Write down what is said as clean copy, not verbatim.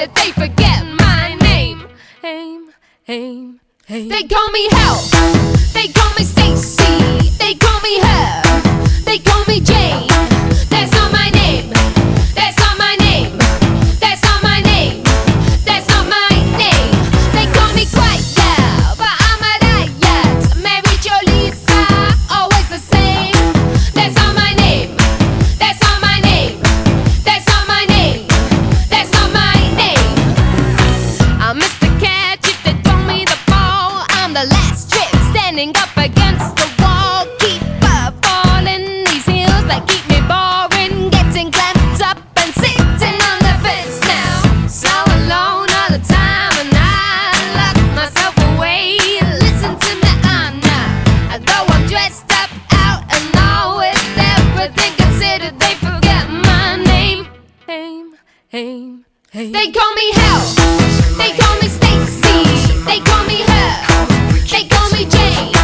considered, they forget my name. They call me Hell, they call me Stacy, they call me Her, they call me Jane. That's not my name, that's not my name, that's not my name, that's not my name. They call me Quiet Girl, but I'm a riot. Mary Jo Lisa, always the same. That's not my name, that's not my name, that's not my name, that's not my name. I'm Mr. Catch if they throw me the ball. I'm the last trick standing up against the wall. Keep falling these heels that keep me boring, getting clamped up and sitting on the fence now. So alone all the time and I lock myself away. Listen to me, I'm not. Though I'm dressed up out and all with everything considered, they forget my name. They call me Hell, they call me Stacy, they call me Her, they call me Jane.